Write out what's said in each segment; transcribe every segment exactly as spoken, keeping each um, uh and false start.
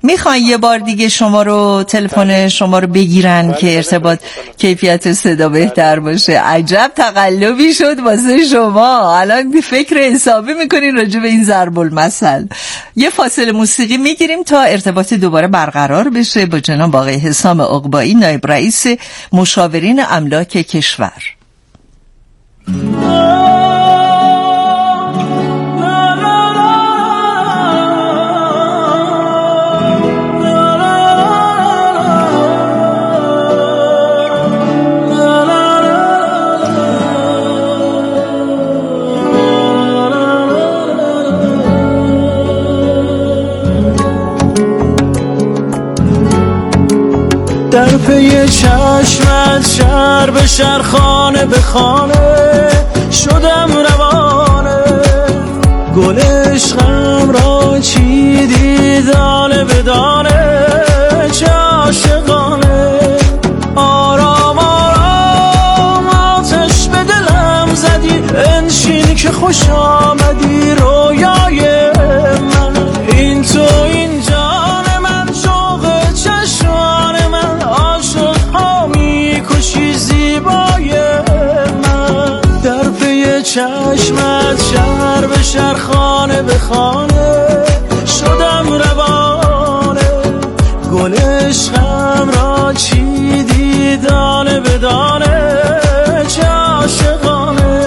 میخواین یه بار دیگه شما رو تلفن شما رو بگیرن بله. که ارتباط بله. کیفیت صدا بله. بهتر باشه. عجب تقلبی شد واسه شما، الان فکر حسابی میکنین راجع به این ضرب المثل. یه فاصله موسیقی میگیریم تا ارتباط دوباره برقرار بشه با جناب آقای حسام عقبایی، نایب رئیس مشاورین املاک کشور. در پی چشمت شهر به شهر، خانه به خانه شدم روانه، گل عشقم را چیدی دانه به دانه، چه عاشقانه. آرام آرام آتش به دلم زدی، انشین که خوش آمدی رویای من. این تو این جان من، شوق چشمان من، عاشق ها میکشی زیبای من. در پی چشمت شهر به شهر، خانه به خانه شدم روانه، گل عشقم را چیدی دانه به دانه، چه عاشقانه.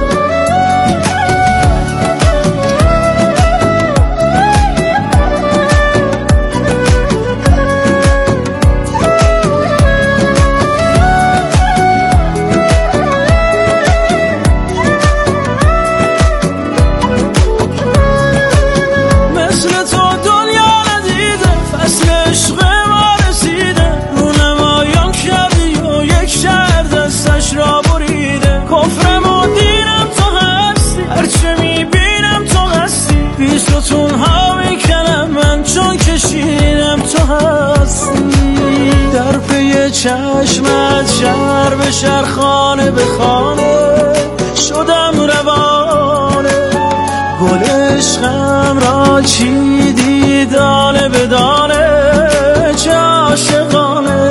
در پی چشمت شهر به شهر، خانه به خانه شدم روانه، گل عشقم را چیدی دانه به دانه، چه عاشقانه.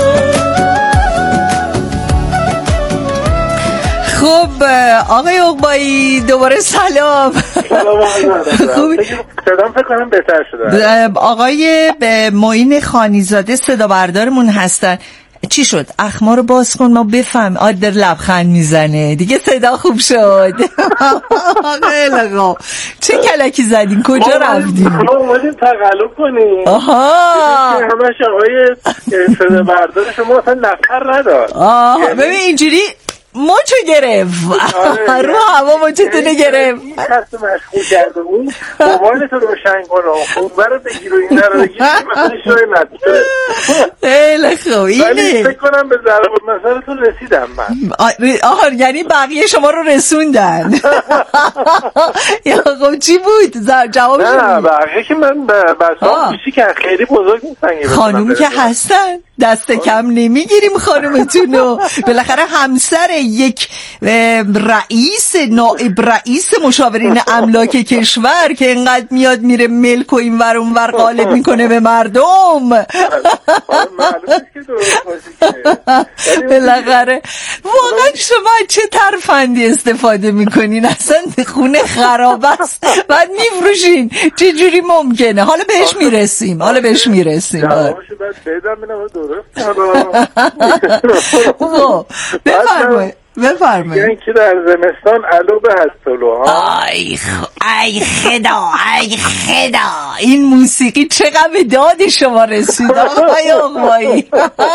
خب آقای عقبایی دوباره سلام. سلام خوب صدام فکر کنم بهتر شده. آقای معین خانیزاده صدا بردارمون هستن. چی شد؟ اخما رو باز کن ما بفهم. آدر لبخند میزنه دیگه، صدا خوب شد. خیلی خوب. چه کلکی زدین؟ کجا رفتین؟ ما اومدیم تقلب کنیم. آها همش آقای صدا بردار شما اصلا نفر نداد. آها ببین اینجوری موچو گرفت رو هوا موچتونه گرفت. این خست مشغول کرده اون موبایل تو روشن کنه، اون برای بگیر و این رو بگیر، مثلا شوی نداره. خیلی خوب. اینه فکر کنم به ضرب المثلتون رسیدم من. آها یعنی بقیه شما رو رسوندن. یا خب چی بود جواب؟ نه بقیه که من بسام کوچی که خیلی بزرگ نیستن. خانوم که هستن دست کم نمیگیریم خانومتونو. بالاخره همسر یک رئیس نائب رئیس مشاورین املاک کشور که اینقدر میاد میره ملک و این ور اون ور غالب میکنه به مردم. بالاخره واقعا شما چه ترفندی استفاده میکنین؟ اصلا خونه خراب است بعد میفروشین، چه جوری ممکنه؟ حالا بهش میرسیم حالا بهش میرسیم بفرمایید بفرمایید. یعنی که در زمستان علوبه هست طلوع ها. ای خ... ای خدا ای خدا این موسیقی چقدر به داد شما رسید آقای عقبایی.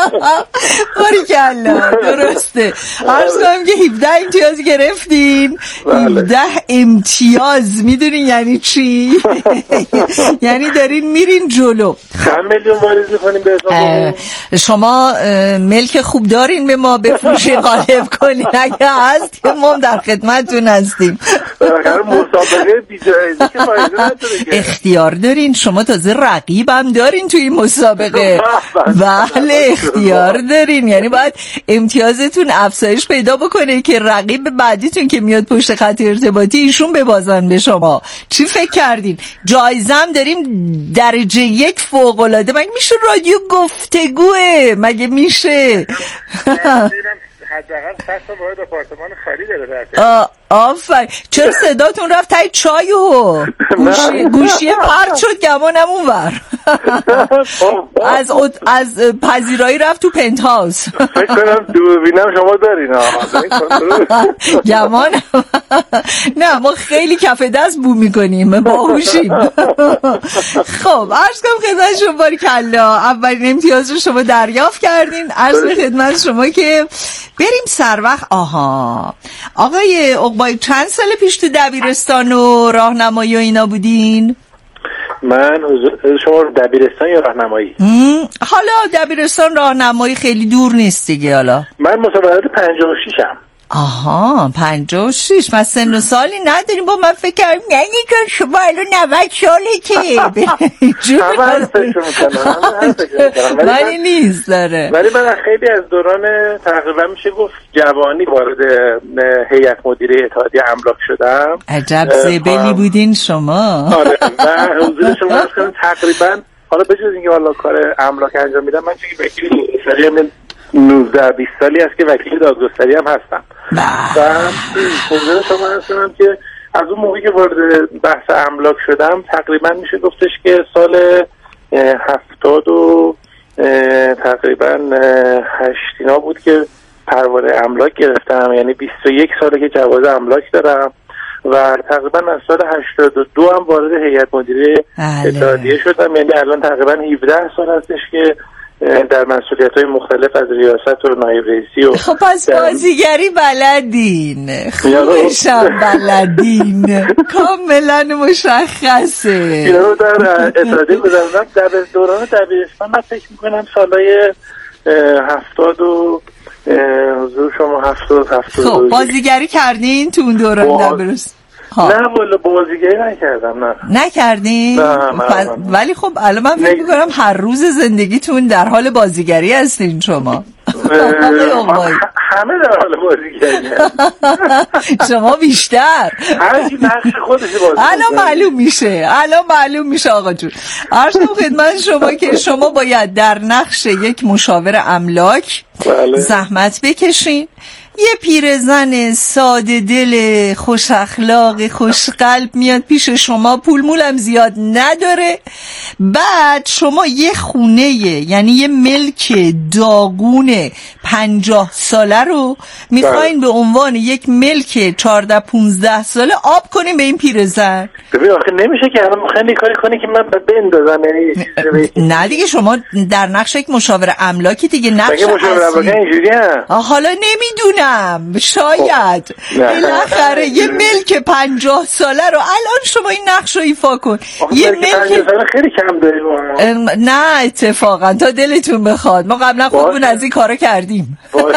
باریکلا درسته. عرض کنم که هفده امتیاز گرفتین. هفده امتیاز میدونین یعنی چی؟ یعنی دارین میرین جلو. چند میلیون واریز میکنیم به حساب؟ شما ملک خوب دارین به ما بفروشین غالب کنین. اگه هست که ما در خدمتتون هستیم. بالاخره مسابقه بی‌جایزه که فایده نداره که. اختیار دارین، شما تازه رقیبم دارین توی این مسابقه. بله اختیار دارین، یعنی باید امتیازتون افزایش پیدا بکنه که رقیب بعدیتون که میاد پشت خط ارتباطی ایشون ببازن به شما. چی فکر کردین؟ جایزه هم داریم درجه یک فوق العاده. مگه میشه رادیو گفتگوه؟ مگه میشه؟ حداقل صد تا باید آپارتمان خالی داره در آفرین. چرا صداتون رفت تای چایو؟ گوشی گوشی پرت شد گمانم اونور. از از پذیرایی رفت تو پنت هاوس. فکر کنم دوربینم شما دارین ها. گمانم. نه ما خیلی کف دست بو میکنیم، باهوشیم. خب عرض کنم خدمت شما باریکلا، اولین امتیاز رو شما دریافت کردین. عرض خدمت شما که بریم سر وقت. آها آقای عقبایی چند سال پیش تو دبیرستان و راهنمایی و اینا بودین؟ من حضور شما دبیرستان یا راهنمایی؟ حالا دبیرستان راهنمایی خیلی دور نیست دیگه. حالا من مسابقات پنجاه و ششم. آها پنجاه و شش. من سن و سالی نداریم. با من فکر کردم نه که شما الان نود ساله که همه هر فکر میکنم ولی نیست داره. ولی من خیلی از دوران تقریبا میشه گفت جوانی وارد هیئت مدیره اتحادیه املاک شدم. عجب زبلی بودین شما. آره و حضور شما هستم تقریبا. حالا بجز اینکه والا کار املاک انجام میدم، من چون وکیل دادگستری نوزده بیست سالی است که وکیل دادگستری هم هستم و حضور شما هستم که از اون موقعی که وارد بحث املاک شدم تقریبا میشه گفتش که سال هفتاد و تقریبا هشتینا بود که پروانه املاک گرفتم، یعنی بیست و یک ساله که جواز املاک دارم و تقریبا از سال هشتاد و دو هم وارد هیئت مدیره اتحادیه شدم، یعنی الان تقریبا هفده سال هستش که در مسئولیت‌های مختلف از ریاست و نایب رئیسی و خب پس بازیگری بلدین، خوبشم بلدین، کاملا مشخصه. اینا رو در اتحادیه گذاردم. در دوران دبیرستان من فکر میکنم سالهای هفتاد و حضور شما هفتاد هفتاد خب بازیگری کردین تو اون دوران دبیرستان؟ نه والا بازیگری نکردم. نه نکردین؟ نه ولی خب الان من فکر میکنم هر روز زندگیتون در حال بازیگری هستین شما. همه در حال بازیگری شما بیشتر. هر کی نقش خودش بازی. الان معلوم میشه الان معلوم میشه آقا جون. عرض کنم خدمت شما که شما باید در نقش یک مشاور املاک زحمت بکشین. یه پیرزن ساده دل خوش اخلاق خوش قلب میاد پیش شما، پول مولم زیاد نداره، بعد شما یه خونه یعنی یه ملک داغون پنجاه ساله رو میخواین به عنوان یک ملک چارده پونزده ساله آب کنیم به این پیرزن. ببین آخه نمیشه که الان خیلی کاری کنی که من بندازم. نه دیگه شما در نقش یک مشاور املاکی دیگه. نقش مشاور املاکی اینجوریه. حالا نمیدونم شاید بالاخره یه ملک پنجاه ساله رو الان شما این نقش رو ایفا کن. یه ملک پنجاه ساله خیلی کم داریم. نه اتفاقا تا دلتون بخواد ما قبلا خودمون از این کارا کردیم.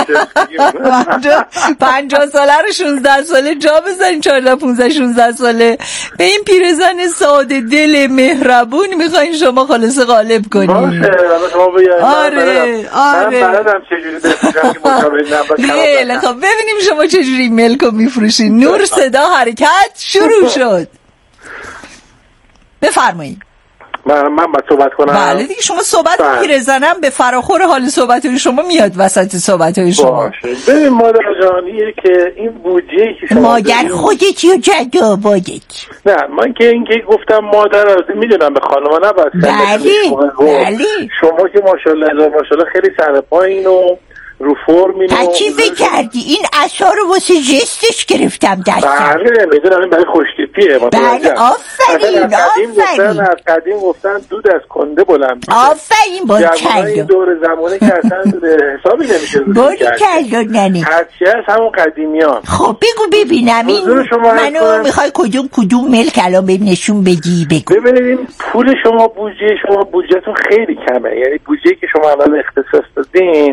پنجاه ساله رو شانزده ساله جا بزنیم، چهارده پانزده شانزده ساله به این پیرزن ساده دل مهربون میخواین شما خلاص غالب کنید. باشه شما بیا. آره آره من بلدم چجوری بفروشم که مشاور خیلی خب ببینیم شما چجوری ملکو میفروشین. نور صدا حرکت شروع شد. بفرمایید. من من باید صحبت کنم. بله دیگه شما صحبت پیرزنم به فراخور حال صحبت شما میاد وسط صحبت های شما. باشه ببین مادر جانیه که این بودجه‌ای که شما مادر خودت یا جد بادت؟ نه من که این که گفتم مادر از میدونم به خانم‌ها نباید. بله بله شما که ماشاءالله ماشاءالله خیلی سرپایین و رو فرمین. تکیفه کردی این عصا رو واسه جستش گرفتم دستم. بله میدونم این برای خوشتیپیه. بله آفرین آفرین. از قدیم گفتن دود از کنده بلند میشه. آفرین با کلو این دور زمانه که اصلا حسابی نمیشه. باری کلو ننه هرچی هست همون قدیمیان. خب بگو ببینم این منو میخوای کدوم کدوم ملک الان به نشون بدی بگو. ببینید پول شما بودجه شما بودجهتون خیلی کمه، یعنی بودجه‌ای که شما الان اختصاص دادین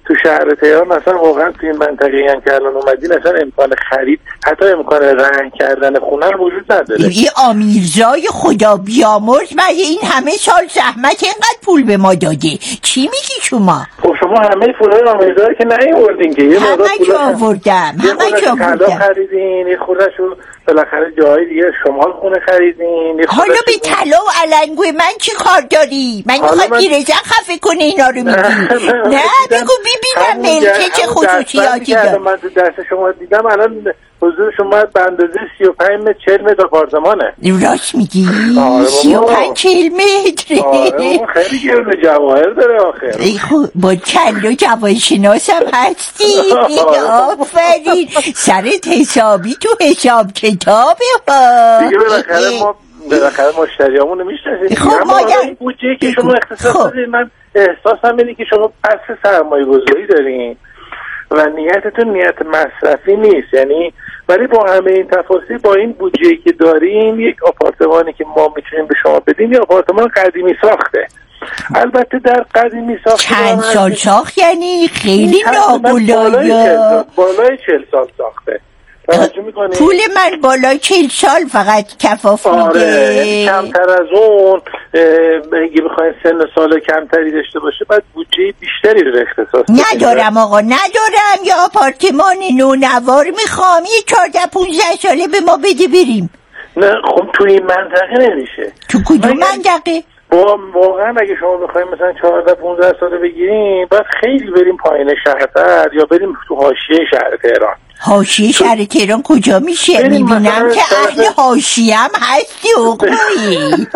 تو شهر تهران مثلا واقعا تو این منطقه هم که الان اومدین اصلا امکان خرید حتی امکان رنگ کردن خونه هم وجود نداره. این آمیرزای خدا بیامرز من این همه سال زحمت اینقدر پول به ما داده، چی میگی شما؟ خب شما همه پولای آمیرزا که نیاوردین که یه همه که آوردم، همه که آوردم. طلا خریدین، یه خودشو بالاخره جای دیگه شمال خونه خریدین. حالا به طلا و علنگو من چی کار داری؟ من میخوام پیرزن خفه کنه اینا رو میگی. نه بگو ببینم ملکه چه خصوصیاتی داره. من تو دست شما دیدم الان حضور شما به اندازه سی و پنج متر چهل متر آپارتمانه. راست میگی؟ سی و پنج چهل متر. آره خیلی گرون جواهر داره آخر. ای خب با چند و جواهر شناسم هستی. آفرین سرت حسابی تو حساب کتابه ها. دیگه بالاخره ما بالاخره مشتریامونو میشناسیم. خب ما این بودجه که شما اختصاص دادید من احساسم اینه که شما پس سرمایه گذاری دارین و نیتتون نیت مصرفی نیست، یعنی ولی با همه این تفاصیل با این بودجه‌ای که دارین یک آپارتمانی که ما میتونیم به شما بدیم یه آپارتمان قدیمی ساخته. البته در قدیمی ساخته چند سال ساخت یعنی خیلی ناگلایه، بالای چهل سال ساخته. پول من بالای چهل سال فقط کفاف میده. آره کمتر از اون اگه بخواین سن سال کمتری داشته باشه بعد بودجه بیشتری رو اختصاص ندارم آقا ندارم. یا آپارتمان نونوار میخوام یه چهارده پونزده ساله به ما بده بریم. نه خب تو این منطقه نمیشه. تو کدوم منطقه؟ با واقعا اگه شما بخوایم مثلا چهارده پونزده ساله بگیریم باید خیلی بریم پایین شهرتر یا بریم تو حاشیه شهر تهران. حاشیه شهر تهران کجا میشه؟ میبینم که اهل حاشیه هم هستی اقوی.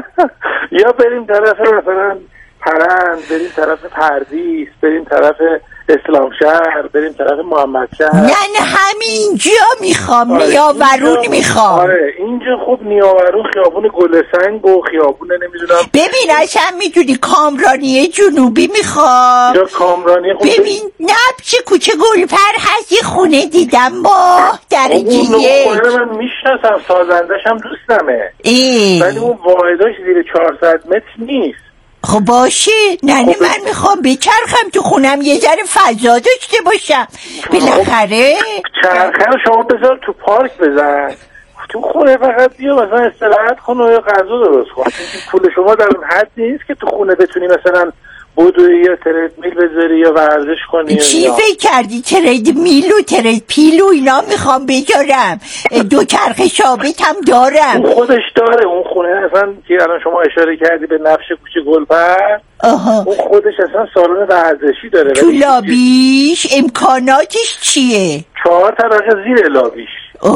یا بریم طرف مثلا پرند، بریم طرف پردیس، بریم طرف اسلام شهر، بریم طرف محمد شهر. نه نه همینجا میخوام. آره نیاورون میخوام. آره اینجا خوب نیاورون خیابون گلسنگ و خیابون نمیدونم. ببین اصلا میدونی کامرانی جنوبی میخوام. یا کامرانی خوب ببین نبچ کوچه گلپر هست یه خونه دیدم با درجه یک. اون خونه من میشناسم سازندش هم دوستمه ولی اون واحداش زیر چهارصد متر نیست. خب باشه نه نه من میخوام بچرخم تو خونم یه ذره فضا داشته باشم بالاخره. چرخه رو شما بذار تو پارک بزن، تو خونه فقط بیا مثلا استراحت کن و یا غذا درست کن. پول شما در اون حد نیست که تو خونه بتونی مثلا بودوی یا ترد میل بذاری یا ورزش کنی. چی فکر کردی ترد میل و ترد پیل و اینا میخوام بذارم؟ دو چرخ ثابت هم دارم. اون خودش داره اون خونه اصلا که الان شما اشاره کردی به نفش کوچه گلپر. آها. اون خودش اصلا سالن ورزشی داره. تو لابیش امکاناتش چیه؟ چهار طبقه زیر لابیش.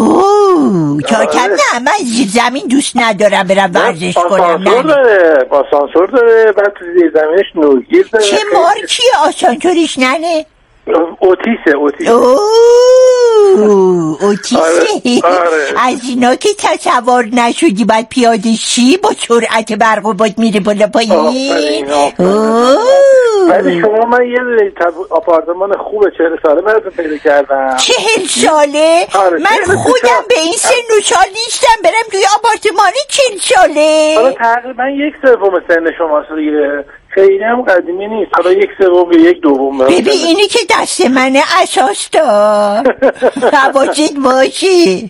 اوه چاکم نه من زیر زمین دوست ندارم برم ورزش کنم. آسانسور داره آسانسور داره بعد تو زیر زمینش نورگیر داره. چه مارکیه آسانسورش ننه؟ اوتیسه اوتیسه. اوه اوتیسه. آره. آره. از اینا که تصور نشدی باید پیاده شی با سرعت برق و باد میره بالا پایین. آفرین آفرین. ولی شما من یه آپارتمان خوب چهل ساله براتون پیدا کردم. چهل ساله؟ آره. من خودم به این سن و سال نیستم برم توی آپارتمان چهل ساله. حالا تقریبا یک سوم سن شماست دیگه، خیلی هم قدیمی نیست. حالا یک سوم یک دوم. ببین اینی که دست منه اساس دار. حواست باشه.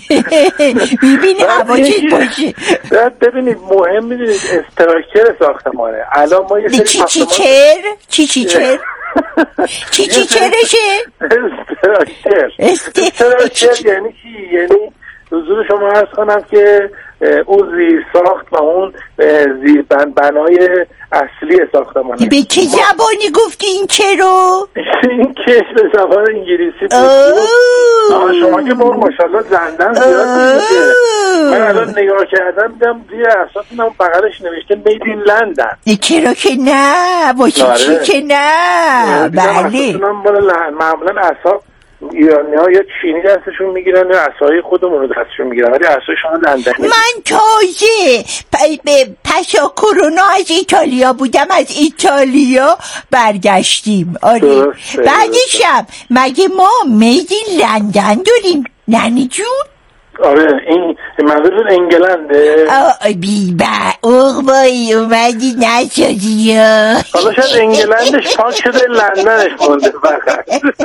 ببینی حواست باشه. ببینید مهم میدونید استراکچر ساختمانه. الان ما یه سری چی چی چر؟ چی چی چر؟ چی چی چرشه؟ استراکچر. استراکچر یعنی چی؟ یعنی حضور شما عرض کنم که اون زیر ساخت و اون زیر بنای اصلی ساختمانه. به چه زبانی گفتی این چه رو؟ این که به زبان انگلیسی بود. شما که با ماشاءالله زندن زیاد میشه. من الان نگاه کردم دیدم زیر اساس اون بغلش نوشته مید این لندن. چرا که نه واسه چی که نه. بله معمولا اصاب ایرانی ها یا چینی دستشون میگیرن یا عصای خودمون رو دستشون میگیرن ولی عصای شما لندنی. من تازه پ- پسا کرونا از ایتالیا بودم، از ایتالیا برگشتیم. آره بعدشم مگه ما میدین لندن داریم ننی جون؟ آره این منظورتون انگلنده؟ آه بی با اغبایی اومدی نشدی حالا شاید انگلندش پاک شده لندنش مونده فقط.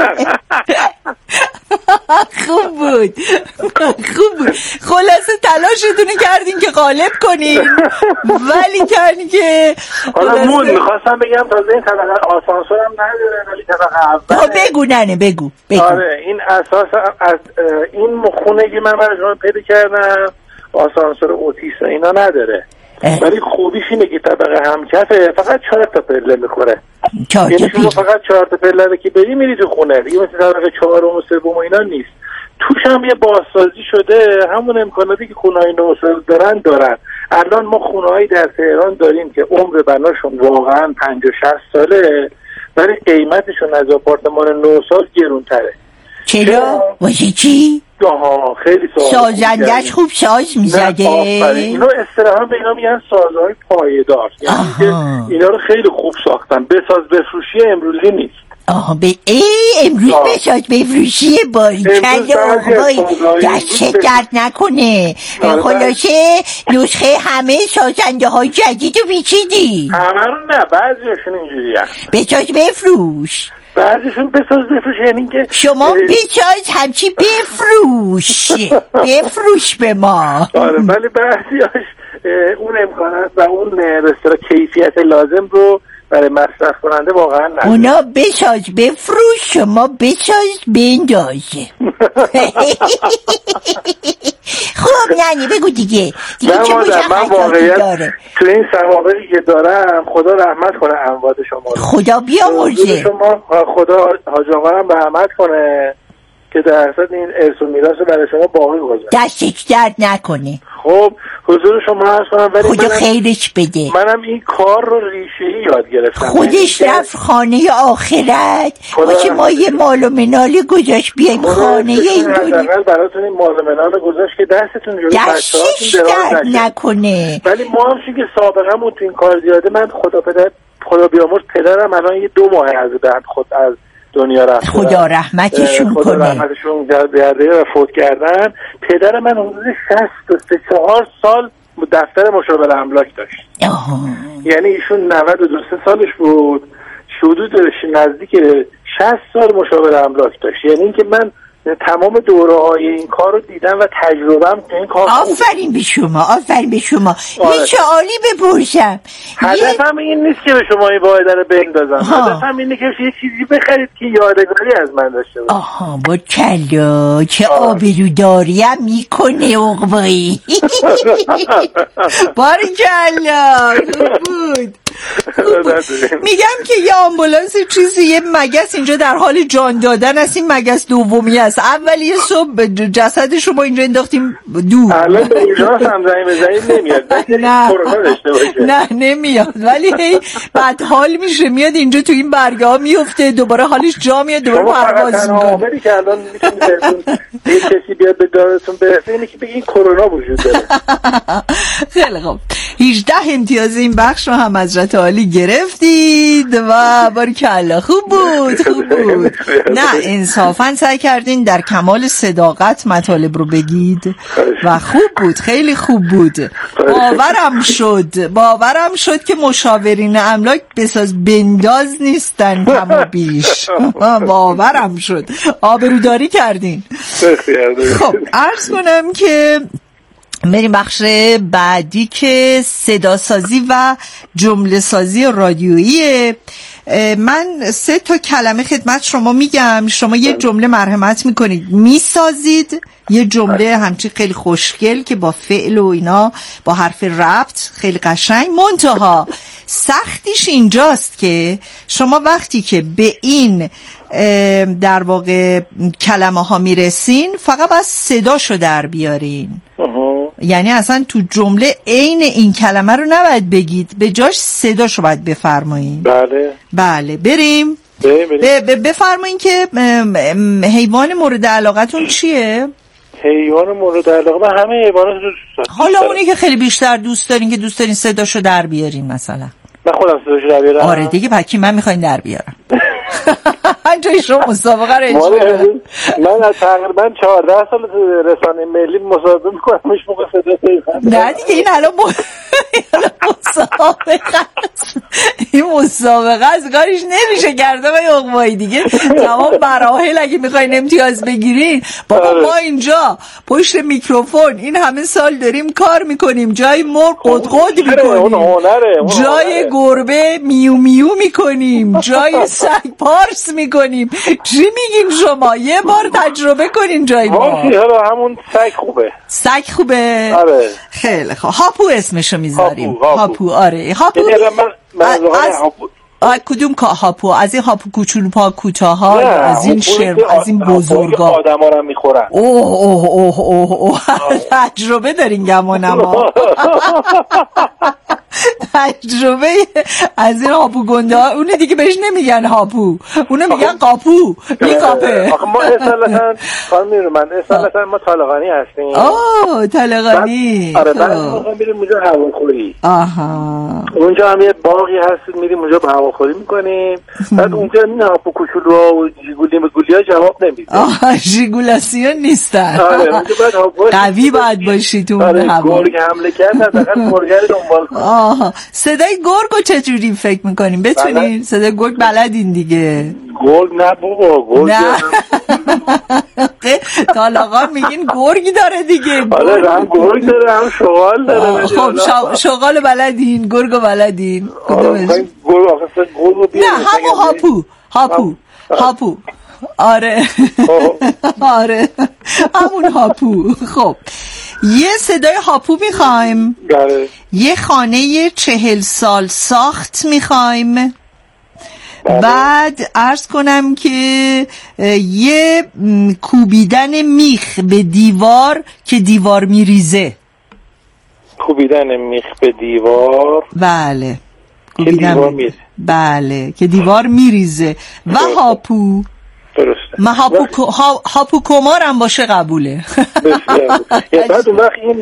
خوب بود خوب بود. خلاصه تلاشتون کردین که غالب کنین ولی کردین که حالا مون میخواستم بگم تازه این طبقه آسانسور هم نداره ولی طبقه اول بگو ننه بگو بگو آره این اساس از این خونگی من برای شما پیدا کردم آسانسور اوتیس اینا نداره ولی خوبیش اینه که طبقه همکفه فقط چهار تا پله میخوره یعنی شما فقط چهار تا پله رو که بری میری تو خونه دیگه مثل طبقه چهارم و سوم و اینا نیست توش هم یه بازسازی شده همون امکاناتی که خونه‌های نوساز دارن دارن الان ما خونه‌هایی در تهران داریم که عمر بناشون واقعا پنجاه شصت ساله ولی قیمتشون از آپارتمان نوساز گرونتره چرا؟ واسه چی؟ آها خیلی ساز سازندش خوب ساز میزده اینا اصطلاحا به اینا میگن سازهای پایدار یعنی که اینا رو خیلی خوب ساختن بساز بفروشی امروزی نیست آها به ای امروز بساز بفروشی باری کل آقای دست درد نکنه خلاصه نسخه همه سازنده های جدید و بیچیدی همه رو نه بعضیشون اینجوری هست بساز بفروش بعضیشون بساز بفروش یعنی که شما بساز همچی بفروش بفروش به ما آره ولی بعضیاش اون امکانات و اون بسیار کیفیت لازم رو برای مصرف کننده واقعا نداره اونا بساز بفروش شما بساز بندازه خب یعنی بگو دیگه دیگه چه من واقعیت تو این سوابقی که دارم خدا رحمت کنه اموات شما رو خدا بیامرزه شما خدا حاج آقا هم رحمت کنه که در اصل این ارث و میراث رو برای شما باقی گذاشت دستش درد نکنه خب حضور شما عرض کنم ولی خدا خیرش بده منم این کار رو ریشه‌ای یاد گرفتم خودش رفت خانه آخرت باشه ما یه مال و منال گذاشت بیایم خانه این دنیا حداقل براتون این مال و منال گذاشت که دستتون جلوی دستش درد نکنه ولی ما هم که سابقه‌مون تو این کار زیاده من خدا پدر خدا بیامرز پدرم الان یه دو ماه از بعد خود از دنیا رفتن خدا رحمتشون خدا کنه خدا رحمتشون کرده و فوت کردن پدر من حدود شصت و سه چهار سال دفتر مشاور املاک داشت آها. یعنی ایشون نود و دو سالش بود حدود نزدیک شصت سال مشاور املاک داشت یعنی اینکه من تمام دوره‌های این کار رو دیدم و تجربه‌ام تو این کار آفرین به شما آفرین به شما آره. یه سوالی بپرسم هدفم یه... این نیست که به شما این واحده رو بندازم هدفم اینه که یه چیزی بخرید که یادگاری از من داشته باشه آها با کلا چه آبروداریم میکنه عقبایی باری کلا بود میگم که یه آمبولانس چیزی یه مگس اینجا در حال جان دادن است این مگس دومی است اولی صبح جسد شما اینجا انداختیم دور الان به اونجا هم زنگ بزنید نمیاد نه نه نمیاد ولی هی بعد حال میشه میاد اینجا تو این برگه ها میفته دوباره حالش جا میاد دوباره پرواز میکنه که الان میتونید یه کسی بیاد به دارتون برسه اینه که بگین کرونا وجود داره خیلی خوب هجده امتیاز این بخش رو هم حضرت عالی گرفتید و باریکلا خوب بود خوب بود نه انصافا سعی کردین در کمال صداقت مطالب رو بگید و خوب بود خیلی خوب بود باورم شد باورم شد که مشاورین املاک بساز بنداز نیستن کم و بیش باورم شد آبروداری کردین خب عرض کنم که بریم بخش بعدی که صدا سازی و جمله سازی رادیویی. من سه تا کلمه خدمت شما میگم شما یه جمله مرحمت میکنید میسازید یه جمله همچین خیلی خوشگل که با فعل و اینا با حرف ربط خیلی قشنگ منتها سختیش اینجاست که شما وقتی که به این در واقع کلمه ها میرسین فقط باید صداشو در بیارین یعنی اصلا تو جمله عین این کلمه رو نباید بگید به جاش صداشو باید بفرمایید بله بله بریم بفرمایید که حیوان مورد علاقتون چیه؟ حیوان مورد علاقه من همه حیوانات دوست دارم حالا اونی که خیلی بیشتر دوست دارین که دوست دارین صداشو در بیارین مثلا من خودم صداشو در بیارم آره دیگه پکی من میخواین در بیارم جای شما مسابقه رو اجرا من از تقریبا چهارده سال رسانه ملی مسابقه میکنم مش موقع صدا پیوند. نه دیگه این الان مسابقه است، این مسابقه از کارش نمیشه کرده با عقبایی دیگه. تمام مراحل اگه میخواین امتیاز بگیرین بابا ما اینجا پشت میکروفون این همه سال داریم کار میکنیم، جای مرغ قدقد میکنیم، جای گربه میو میو میکنیم، جای سگ پارس میکنیم. چی میگین شما؟ یه بار تجربه کنین جای ما. حالا همون سگ خوبه. سگ خوبه؟ آره. خیلی خوب. هاپو اسمشو میذاریم. هاپو, هاپو. هاپو آره. هاپو من من هاپو آه کدوم که هاپو؟ از این هاپو کوچولو پا کوتاها، از این شر، از این بزرگا آدما رو میخورن. اوه اوه اوه اوه اوه تجربه دارین گمانما. تجربه از این هاپو گنده ها. اونه دیگه بهش نمیگن هاپو، اونه میگن قاپو. میقاپه. آخه ما اصالتا خانم من اصالتا ما طالقانی هستیم. آه طالقانی. آره بعد ما میریم اونجا هواخوری. آها. اونجا هم یه باغی هست میریم اونجا هواخوری میکنیم. بعد اونجا این هاپو کوچولوها و جیگولی مگولی‌ها جواب نمیده. آها ژیگولاسیون نیستن. آره اونجا باید هاپو قوی باید باشی تو اون هوا. گرگ حمله کرد فقط مرغ دنبال کن. آها صدای گرگو چجوری فکر میکنیم بتونین؟ صدای گرگ بلدین دیگه. گرگ نه بابا گرگ نه طالقان میگین گرگی داره دیگه. آره هم گرگ داره هم شغال داره. خب شغال بلدین گرگو بلدین کدومش؟ نه همون هاپو هاپو هاپو آره آره همون هاپو. خب یه صدای هاپو میخوایم. بله. یه خانه چهل سال ساخت میخوایم. بله. بعد عرض کنم که یه کوبیدن میخ به دیوار که دیوار میریزه. کوبیدن میخ به دیوار بله که دیوار میریزه. بله که دیوار میریزه و هاپو. درسته. ما هاپو ها... هاپو کمارم باشه قبوله. یا بعد اون وقت این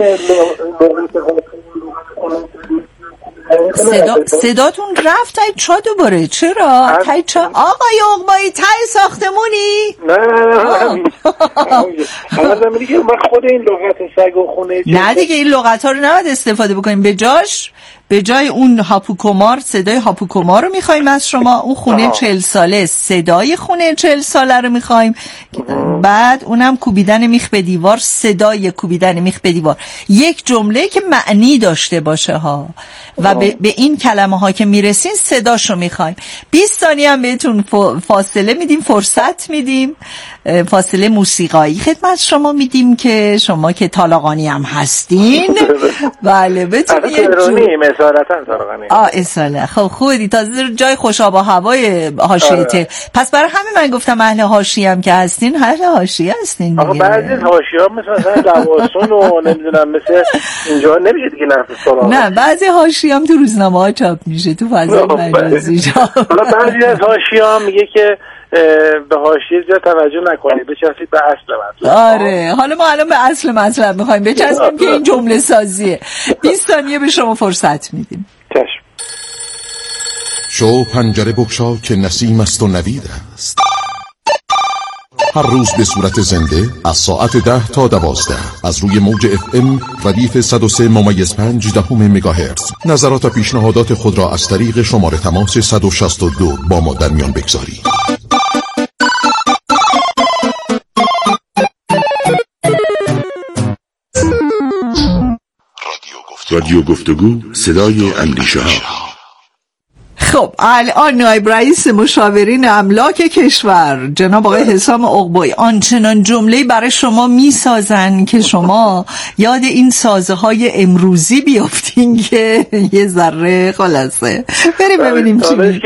صدا صداتون رفت تای چا دوباره؟ چرا؟ تای چا؟ آقای عقبایی تای ساختمونی؟ نه نه نه حالا میگه که من خود این لغت سگ و خونه نه دیگه این لغت ها رو نباید استفاده بکنیم. به جاش به جای اون هاپوکومار صدای هاپوکومار رو میخوایم از شما. اون خونه چهل ساله صدای خونه چهل ساله رو میخوایم. بعد اونم کوبیدن میخ به دیوار، صدای کوبیدن میخ به دیوار. یک جمله که معنی داشته باشه ها و به, به این کلمه ها که میرسین صداشو میخوایم. بیست ثانیه هم بهتون فاصله میدیم، فرصت میدیم، فاصله موسیقایی خدمت شما میدیم که شما که طالقانی هم هستین بله بتونی یه جور اسارتاً طالقانی. آه اصاله. خب خوبی تازه جای خوش آب و هوای حاشیه ته. پس برای همین من گفتم اهل حاشیه هم که هستین اهل حاشیه هستین دیگه. آقا بعضی حاشیه‌ها مثلا لواسون و نمیدونم مثل اینجا نمیشه دیگه نفس سلام. نه بعضی حاشیه هم تو روزنامه‌ها چاپ میشه تو فضای مجازی چاپ. حالا بعضی از حاشیه‌ها میگه که به حاشیه زیاد توجه نکنید، بچسبید به اصل مطلب. آره حالا ما الان به اصل مطلب میخوایم بچسبیم که این جمله سازیه. بیست ثانیه به شما فرصت میدیم. چشم. شو پنجره بگشا که نسیم است و نوید است. هر روز به صورت زنده از ساعت ده تا دوازده از روی موج اف ام ردیف صد و سه ممیز پنج دهم مگاهرتز. نظرات و پیشنهادات خود را از طریق شماره تماس صد و شصت و دو با ما در میان بگذارید. رادیو گفتگو صدای اندیشه ها. خب الان نایب رئیس مشاورین املاک کشور جناب آقای حسام عقبایی آنچنان جمله‌ای برای شما میسازن که شما یاد این سازه های امروزی بیافتین که یه ذره خلاصه بریم ببینیم چی میشه.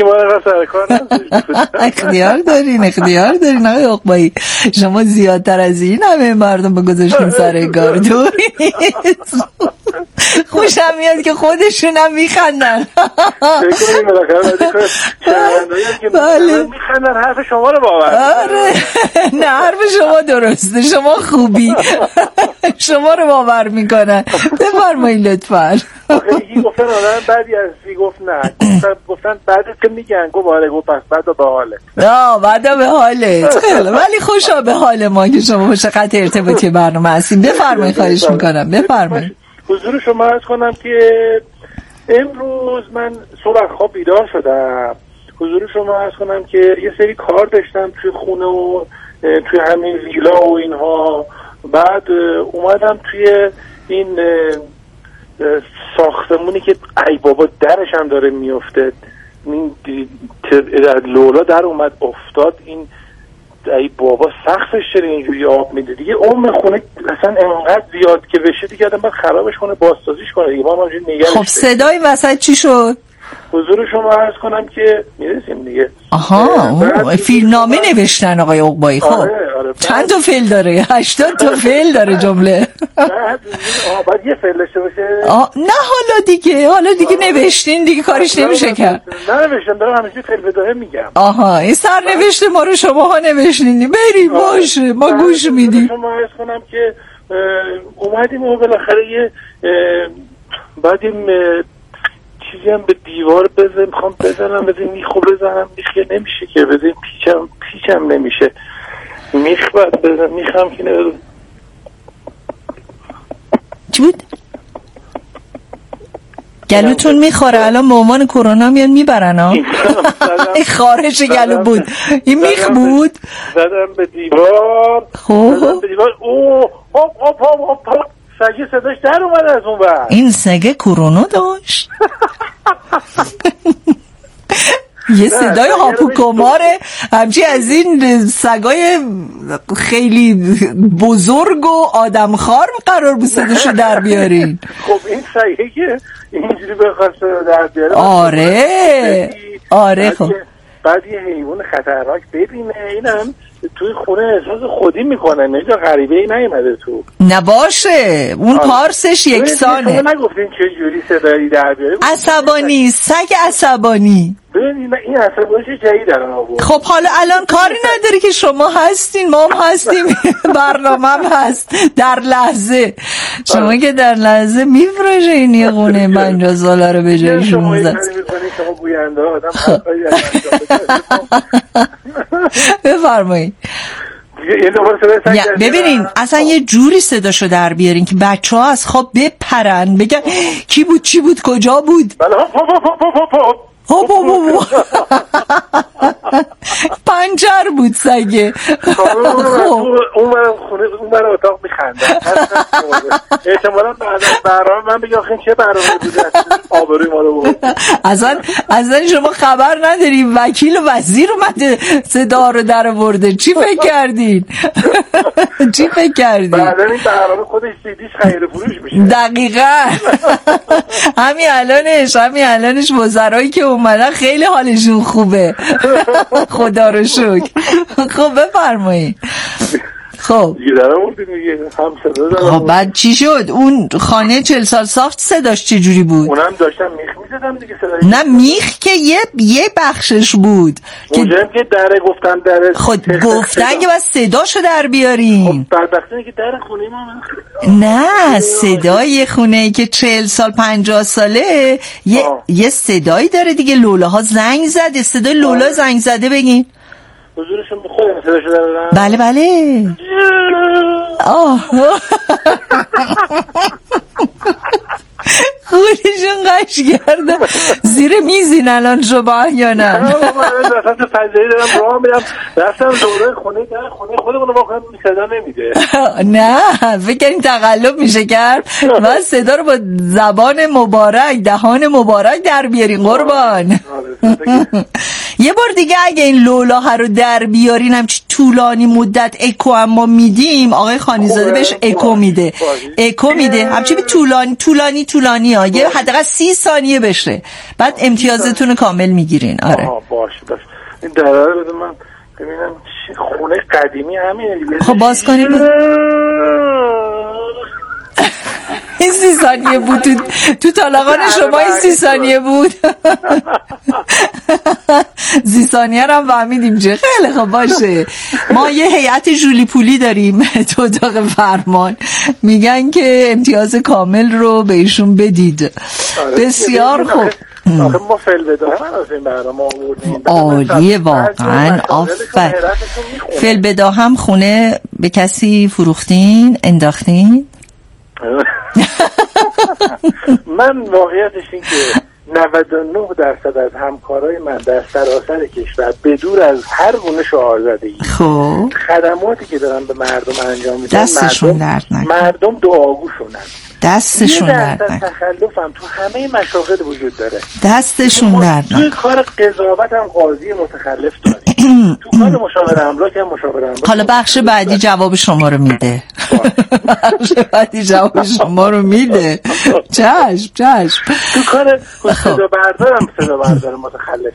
اختیار دارین اختیار دارین آقای عقبایی، شما زیادتر از این همه مردم رو گذاشتین سر گاردون. خوشم میاد که خودشون هم میخندن. بکنیم بالاخره بله میخندن حرف شما رو باور. آره نه حرف شما درسته، شما خوبی، شما رو باور میکنن. بفرمایید لطفا. آخه یکی گفتن آدم بعدی از سی گفت نه، گفتن بعد که میگن گفت آره گفت پس بعدا به حاله. آه بعدا به حالت خیلی، ولی خوشا به حال ما که شما با چقدر ارتباطی برنامه هستیم. بفرمایید خواهش میکنم بفرمایید. حضور شما عرض کنم که امروز من صبح خواب بیدار شدم، حضور شما عرض کنم که یه سری کار داشتم توی خونه و توی همین ویلا و اینها، بعد اومدم توی این ساختمونی که ای بابا درش هم داره میفته، این لولا در اومد افتاد، این ای بابا سقفش چرا اینجوری آب میده دیگه، عمر خونه اصلا انقدر زیاد که بشه دیگه آدم باید خرابش کنه بازسازیش کنه دیگه. ما همونجوری نگرش. خب صدای وسط چی شد؟ حضور شما عرض کنم که میرسیم دیگه. آها فیلمنامه نوشتن آقای عقبایی. خب آره آره چند تا فعل داره؟ هشتاد تا فعل داره جمله. بعد آها بعد یه فعل داشته باشه. آه نه حالا دیگه حالا دیگه نوشتین دیگه کارش نمیشه کرد. نه نوشتم دارم همیشه فعل بداهه میگم. آها این سر نوشته ما رو شماها نوشتین. بریم باشه ما گوش میدیم. شما عرض کنم که اومدیم و بالاخره یه بعدیم چیزی هم به دیوار بزنم، میخوام بزنم بزنم میخو بزنم میخه نمیشه که بزنم پیچم پیچم نمیشه میخ باید بزنم میخم که نبزنم. چی بود؟ گلوتون میخوره الان به عنوان کرونا میان میبرن ها. این خارش گلو بود، این میخ بود. زدم به دیوار خوب زدم به دیوار اوه هاپ هاپ هاپ هاپ سگه صداش در اومد از اون بر. این سگه کرونا داشت. یه صدای هاپوکوماره همچی از این سگای خیلی بزرگ و آدمخوار قرار بود صداشو در بیارین. خب این سگه که اینجوری بخواست در بیاره آره آره. خب بعد یه حیوان خطرناک ببینه اینم توی خونه احساس خودی میکنه، نجا غریبه ای نیومده تو. نباشه اون آره. پارسش یکسانه. شما نگفتین چه جوری صدایی در بیاره؟ عصبانی، سگ عصبانی. ببین این عصبانیش جدید الان آورد. خب حالا الان کاری نداری که شما هستین ما هم هستیم، برنامه هم هست در لحظه. شما که در لحظه میفروشه این یه خونه پنجاه ساله رو به جای شونزده. شما گوینده آدم بفرمایید. ببینین اصلا یه جوری صداشو در بیارین که بچه ها از خواب بپرن بگن کی بود چی بود کجا بود. هوپ هوپ هوپ پنجر بود سگه. خب اون برای خونه اون برای اتاق میخنده احتمالا بعد از برنامه من بگم خیلی چه برنامه بوده آبروی ما رو بود. اصلا اصلا شما خبر نداریم وکیل و وزیر اومده صدا رو در آورده. چی فکر کردین؟ چی فکر کردین؟ بعد این برنامه خودش سیدیش خیر فروش میشه. دقیقاً همین الانش همین الانش وزرایی که اومدن خیلی حالشون خوبه خدا رو شکر. خب بفرمایید. خب خب بعد چی شد؟ اون خانه چهل سال ساخت صداش چه جوری بود؟ اونم داشتم میخ میزدم دیگه صداش. نه میخ که یه یه بخشش بود اونجا که دره گفتم دره خود گفتن که بس صداشو در بیارین. خب بدبختی که در خونه ما نه صدای خونه که چهل سال پنجاه ساله یه آه. یه صدایی داره دیگه. لولاها زنگ زده، صدای لولا آه. زنگ زده بگین. حضورشون به خودم صداشو دارم. بله بله. آه خودشون قش کردم. زیر میزین الان شما یا نه؟ من رفتم تو پنجره دارم راه میرم رفتم دوره خونه در خونه خودمون واقعا صدا نمیده. نه فکر این تقلب میشه کرد و صدا رو با زبان مبارک دهان مبارک در بیارین قربان. یه بار دیگه اگه این لولاها رو در بیارین همچی طولانی مدت اکو هم ما میدیم آقای خانیزاده بهش اکو میده اکو میده همچی به طولانی طولانی طولانی ها یه حداقل سی ثانیه بشه بعد امتیازتون رو کامل میگیرین. آره آها باشه باشه. این دراره بده من ببینم خونه قدیمی همینه. خب باز کنید. این سی ثانیه بود تو, تو طالقان شما این سی ثانیه بود. سی ثانیه رو هم فهمیدیم چه خیلی خب باشه. ما یه هیئت جولی پولی داریم تو اتاق فرمان، میگن که امتیاز کامل رو بهشون بدید. بسیار خوب. آخه ما فلبداه هم از این برنامه آوردیم. عالیه واقعا، آفر. فلبداه هم خونه به کسی فروختین انداختین؟ من واقعیتش این که نود و نه درصد از همکارای من در سراسر کشور بدور از هر گونه شعار زدگی خب خدماتی که دارن به مردم انجام میدن، دستشون درد نکنه، مردم دعاگوشونن، دستشون درد نکنه. تخلف هم تو همه مشاغل وجود داره، دستشون درد نکنه. توی کار قضاوت هم قاضی متخلف داریم، تو کار مشاور املاک هم مشاور املاک. حالا بخش بعدی جواب شما رو میده. بخش بعدی جواب شما رو میده. چشم چشم. تو کار صدا بردار هم صدا بردار متخلف